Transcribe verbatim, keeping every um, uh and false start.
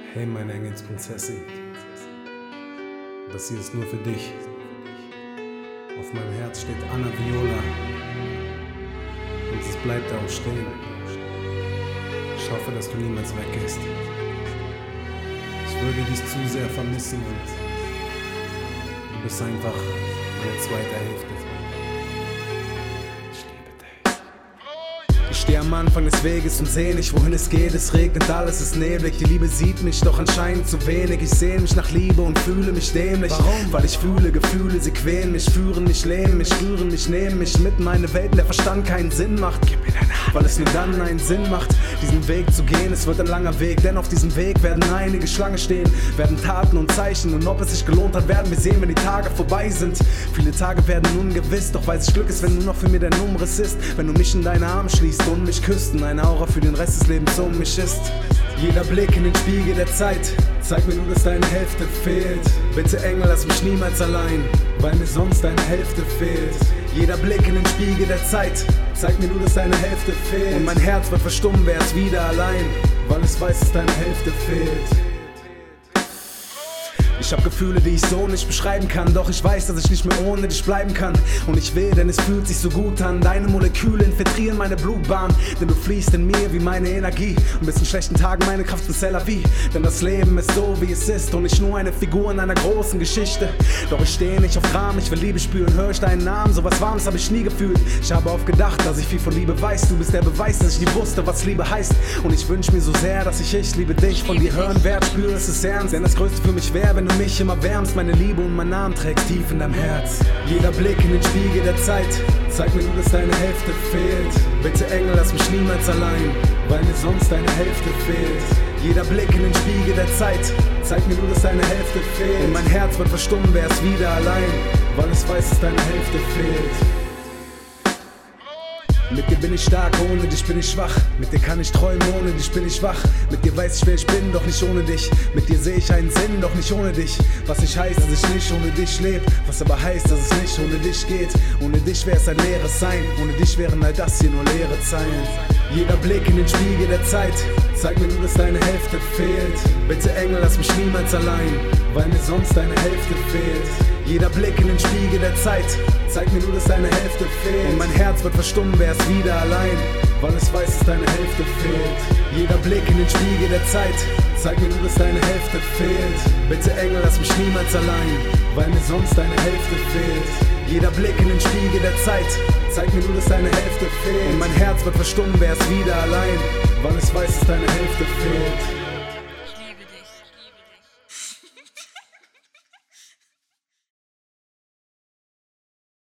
Hey meine Engelsprinzessin, das hier ist nur für dich. Auf meinem Herz steht Anna Viola und es bleibt da auch stehen. Ich hoffe, dass du niemals weggehst. Ich würde dich zu sehr vermissen und du bist einfach meine zweite Hälfte. Ich stehe am Anfang des Weges und seh nicht, wohin es geht. Es regnet, alles ist neblig. Die Liebe sieht mich, doch anscheinend zu wenig. Ich sehne mich nach Liebe und fühle mich dämlich. Warum? Weil ich fühle Gefühle, sie quälen mich, führen mich, lähmen mich, rühren mich, nehmen mich mit in eine Welt, in der Verstand keinen Sinn macht. Gib mir deine Hand. Weil es nur dann einen Sinn macht, diesen Weg zu gehen. Es wird ein langer Weg, denn auf diesem Weg werden einige Schlange stehen, werden Taten und Zeichen. Und ob es sich gelohnt hat, werden wir sehen, wenn die Tage vorbei sind. Viele Tage werden ungewiss, doch weiß ich, Glück ist, wenn nur noch für mir dein Umriss ist. Wenn du mich in deine Arme schließt und mich küsst, eine Aura für den Rest des Lebens um mich ist. Jeder Blick in den Spiegel der Zeit zeigt mir nur, dass deine Hälfte fehlt. Bitte Engel, lass mich niemals allein, weil mir sonst deine Hälfte fehlt. Jeder Blick in den Spiegel der Zeit zeigt mir nur, dass deine Hälfte fehlt. Und mein Herz wird verstummen, wär es wieder allein, weil es weiß, dass deine Hälfte fehlt. Ich hab Gefühle, die ich so nicht beschreiben kann, doch ich weiß, dass ich nicht mehr ohne dich bleiben kann. Und ich will, denn es fühlt sich so gut an. Deine Moleküle infiltrieren meine Blutbahn, denn du fließt in mir wie meine Energie. Und bis in schlechten Tagen meine Kraft ist heller wie. Denn das Leben ist so, wie es ist und nicht nur eine Figur in einer großen Geschichte. Doch ich stehe nicht auf Rahmen, ich will Liebe spüren. Hör ich deinen Namen, so was Warmes hab ich nie gefühlt. Ich habe oft gedacht, dass ich viel von Liebe weiß. Du bist der Beweis, dass ich nie wusste, was Liebe heißt. Und ich wünsch mir so sehr, dass ich ich liebe dich von dir hören werd, spüre, es ist ernst. Denn das Größte für mich wäre, wenn du mich immer wärmst, meine Liebe und mein Namen trägst tief in deinem Herz. Jeder Blick in den Spiegel der Zeit zeigt mir nur, dass deine Hälfte fehlt. Bitte Engel, lass mich niemals allein, weil mir sonst deine Hälfte fehlt. Jeder Blick in den Spiegel der Zeit zeigt mir nur, dass deine Hälfte fehlt. Und mein Herz wird verstummen, wär es wieder allein, weil es weiß, dass deine Hälfte fehlt. Mit dir bin ich stark, ohne dich bin ich schwach. Mit dir kann ich träumen, ohne dich bin ich wach. Mit dir weiß ich, wer ich bin, doch nicht ohne dich. Mit dir sehe ich einen Sinn, doch nicht ohne dich. Was nicht heißt, dass ich nicht ohne dich lebe, was aber heißt, dass es nicht ohne dich geht. Ohne dich wäre es ein leeres Sein, ohne dich wären all das hier nur leere Zeilen. Jeder Blick in den Spiegel der Zeit zeigt mir nur, dass deine Hälfte fehlt. Bitte Engel, lass mich niemals allein, weil mir sonst deine Hälfte fehlt. Jeder Blick in den Spiegel der Zeit zeigt mir nur, dass deine Hälfte fehlt. Und mein Herz wird verstummen, wär es wieder allein, weil es weiß, dass deine Hälfte fehlt. Jeder Blick in den Spiegel der Zeit zeigt mir nur, dass deine Hälfte fehlt. Bitte Engel, lass mich niemals allein, weil mir sonst deine Hälfte fehlt. Jeder Blick in den Spiegel der Zeit zeigt mir nur, dass deine Hälfte fehlt. Und mein Herz wird verstummen, wär es wieder allein, weil es weiß, dass deine Hälfte fehlt.